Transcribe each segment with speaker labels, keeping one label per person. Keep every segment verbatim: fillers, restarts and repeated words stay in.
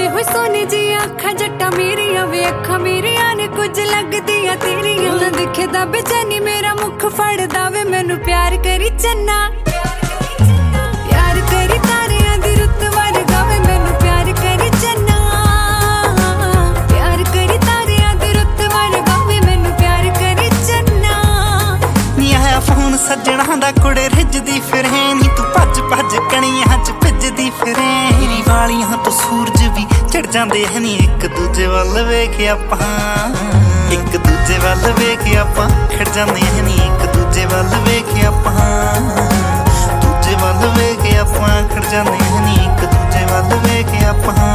Speaker 1: ਹੋਏ ਸੋਨੇ ਜੀ ਅੱਖਾਂ ਜੱਟਾਂ ਮੇਰੀਆਂ ਵੇ ਅੱਖਾਂ ਮੇਰੀਆਂ ਨੇ ਕੁਝ ਲੱਗਦੀਆਂ ਤੇਰੀਆਂ ਨਾ ਦਿਖਦਾ ਬੇਚੈਨੀ ਮੇਰਾ ਮੁਖ ਫੜਦਾ ਵੇ ਮੈਨੂੰ ਪਿਆਰ ਕਰੀ ਚੰਨਾ ਪਿਆਰ ਕਰੀ ਤਾਰਿਆਂ ਦੀ ਰੁੱਤ ਵਰਗਾ ਵੇ ਮੈਨੂੰ ਪਿਆਰ ਕਰੀ ਚੰਨਾ ਪਿਆਰ ਕਰੀ ਤਾਰਿਆਂ ਦੀ ਰੁੱਤ ਵਰਗਾ ਵੇ ਮੈਨੂੰ ਪਿਆਰ ਕਰੀ ਚੰਨਾ
Speaker 2: ਨੀ ਆਇਆ ਫੋਨ ਸੱਜਣਾ ਦਾ ਕੁੜੇ ਰਿੱਝਦੀ ਫਿਰੇ ਨੀ ਤੂੰ ਭੱਜ ਭੱਜ ਕਣੀਆਂ ਚ ਭਿੱਜਦੀ ਫਿਰੇ ਮੇਰੀ ਵਾਲੀਆਂ ਤੋਂ ਸੂਰਜ ਵੀ ਚੜ ਜਾਂਦੇ ਹਨ ਇੱਕ ਦੂਜੇ ਵੱਲ ਵੇਖ ਆਪਾਂ ਇੱਕ ਦੂਜੇ ਵੱਲ ਵੇਖ ਆਪਾਂ ਖੜ ਜਾਂਦੇ ਹਨ ਇੱਕ ਦੂਜੇ ਵੱਲ ਵੇਖ ਆਪਾਂ ਦੂਜੇ ਵੱਲ ਵੇਖ ਆਪਾਂ ਖੜ ਜਾਂਦੇ ਹਨ ਇੱਕ ਦੂਜੇ ਵੱਲ ਵੇਖ ਆਪਾਂ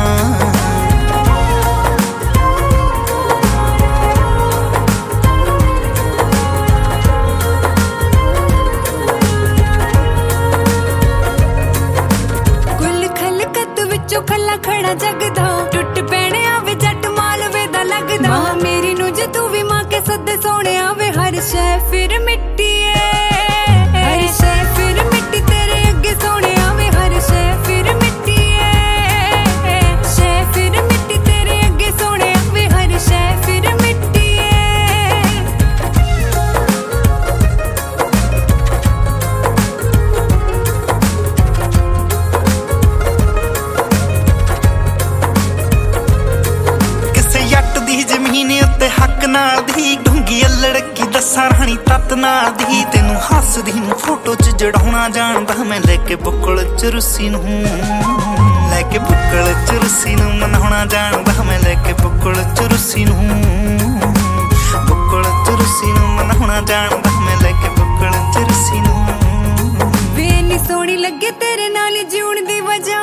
Speaker 1: ਖੱਲਾ ਖੜਾ ਜਗਦਾ ਟੁੱਟ ਪੈਣਿਆ ਵੇ ਜੱਟ ਮਾਲਵੇ ਦਾ ਲੱਗਦਾ ਮਾਂ ਮੇਰੀ ਨੂੰ ਜੇ ਤੂੰ ਵੀ ਮਾਂ ਕੇ ਸੱਦੇ ਸੋਹਣਿਆ ਵੇ ਹਰ ਸ਼ੈ ਫਿਰ ਮਿੱਟੀ ਏ ਹਰ ਸ਼ੈ ਫਿਰ ਮਿੱਟੀ ਤੇਰੇ ਅੱਗੇ ਸੋਹਣਿਆ ਵੇ ਹਰ ਸ਼ੈ ਫਿਰ ਮਿੱਟੀ ਏ ਸ਼ੈ ਫਿਰ ਮਿੱਟੀ ਤੇਰੇ ਅੱਗੇ ਸੋਹਣਿਆ ਵੇ ਹਰ ਸ਼ੈ ਫਿਰ ਮਿੱਟੀ ਏ ਜ਼ਮੀਨ ਉੱਤੇ ਹੱਕ ਨਾਲ ਦੀ ਡੂੰਗੀ ਲੜਕੀ ਦੱਸਾਂ ਰਾਣੀ ਤੱਤ ਨਾਲ ਦੀ ਤੈਨੂੰ ਹੱਸਦੀ ਨੂੰ ਫੋਟੋ ਚ ਜੜਾਉਣਾ ਜਾਣਦਾ ਮੈਂ ਲੈ ਕੇ ਬੁੱਕਲ ਚ ਰੁੱਸੀ ਨੂੰ ਲੈ ਕੇ ਬੁੱਕਲ ਚ ਰੁੱਸੀ ਨੂੰ ਮਨਾਉਣਾ ਜਾਣਦਾ ਮੈਂ ਲੈ ਕੇ ਬੁੱਕਲ ਚ ਰੁੱਸੀ ਨੂੰ ਬੁੱਕਲ ਚ ਰੁੱਸੀ ਨੂੰ ਮਨਾਉਣਾ ਜਾਣਦਾ ਮੈਂ ਲੈ ਕੇ ਬੁੱਕਲ ਚ ਰੁੱਸੀ ਨੂੰ ਵੇ ਨੀ ਸੋਹਣੀ ਲੱਗੇ ਤੇਰੇ ਨਾਲ ਜਿਉਣ ਦੀ ਵਜ੍ਹਾ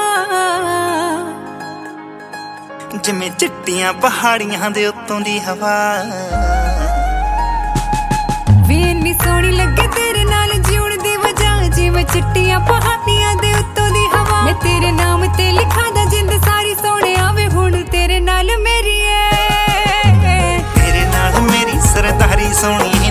Speaker 1: ਜਿਵੇਂ ਚਿੱਟੀਆਂ ਪਹਾੜੀਆਂ ਦੇ ਉੱਤੋਂ ਦੀ ਹਵਾ ਵੇ ਇੰਨੀ ਸੋਹਣੀ ਲੱਗੇ ਤੇਰੇ ਨਾਲ ਜਿਉਣ ਦੀ ਵਜ੍ਹਾ ਜਿਵੇਂ ਚਿੱਟੀਆਂ ਪਹਾੜੀਆਂ ਦੇ ਉੱਤੋਂ ਦੀ ਹਵਾ ਮੈਂ ਤੇਰੇ ਨਾਮ ਤੇ ਲਿਖਾਂ ਦਾ ਜਿੰਦ ਸਾਰੀ ਸੋਹਣਿਆ ਵੇ ਹੁਣ ਤੇਰੇ ਨਾਲ ਮੇਰੀ ਏ ਤੇਰੇ ਨਾਲ ਮੇਰੀ ਸਰਦਾਰੀ ਸੋਹਣੀ